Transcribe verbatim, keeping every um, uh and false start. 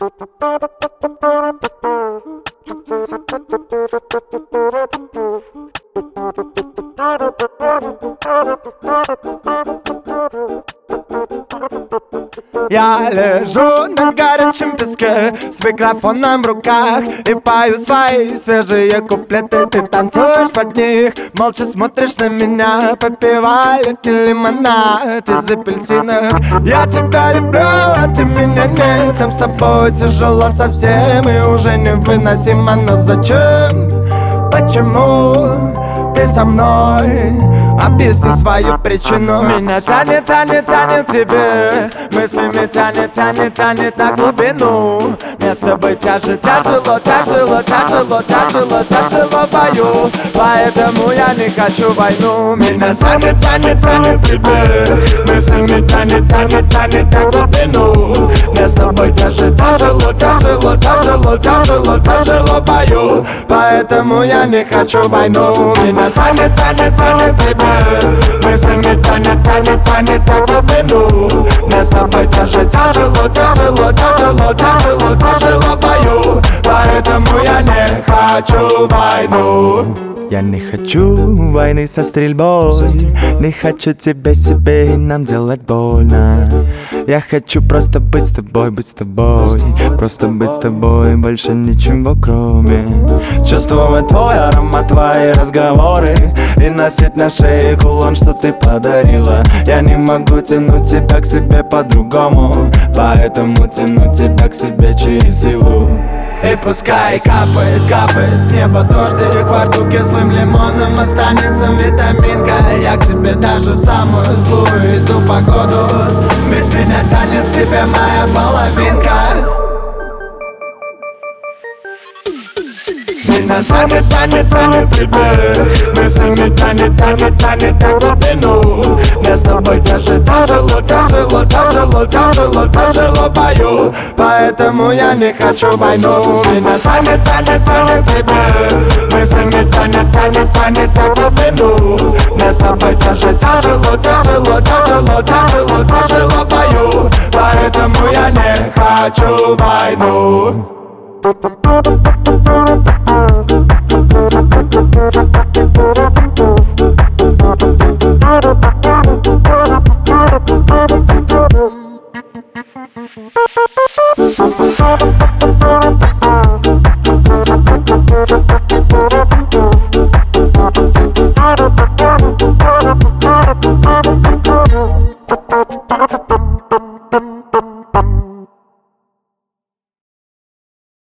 Я лежу на горячем песке с микрофоном в руках и пою свои свежие куплеты. Ты танцуешь под них, молча смотришь на меня, попивая летний лимонад из апельсинок. Я тебя люблю, а ты меня нет. Нам с тобой тяжело совсем и уже невыносимо. Но зачем? Почему ты со мной? Объясни свою причину. Меня тянет, тянет, тянет к тебе, мыслями тянет, тянет, тянет на глубину. Мне с тобой тяжело, тяжело, тяжело, тяжело, тяжело, тяжело бою. Поэтому я не хочу войну. Меня тянет, тянет, тянет к тебе, мыслями тянет, тянет, тянет на глубину. Мне с тобой тяжело, тяжело, тяжело, тяжело, тяжело, тяжело бою. Поэтому я не хочу войну. Меня тянет, тянет, тянет к тебе, мыслями тянет, тянет, тянет на глубину. Мне с тобой тяжело, тяжело, тяжело, тяжело, тяжело, тяжело бою. Поэтому я не хочу войну. Я не хочу войны со стрельбой, не хочу тебя себе и нам делать больно. Я хочу просто быть с тобой, быть с тобой, просто быть с тобой, больше ничего кроме. Чувствовать твой аромат, твои разговоры и носить на шее кулон, что ты подарила. Я не могу тянуть тебя к себе по-другому, поэтому тяну тебя к себе через силу. И пускай капает, капает с неба дождик, во рту кислым лимоном останется витаминка. Я к тебе даже в самую злую иду погоду, ведь меня тянет к тебе моя половинка. Меня тянет, тянет, тянет к тебе, мыслями тянет, тянет, тянет на глубину. Мне с тобой тяжело, тяжело, тяжело, тяжело, тяжело, тяжело бою. Поэтому я не хочу войну. Меня тянет, тянет, тянет к тебе, мыслями тянет, тянет, тянет на глубину. Мне с тобой тяжело, тяжело, тяжело, тяжело, тяжело, тяжело бою. Поэтому я не хочу войну. Thank you.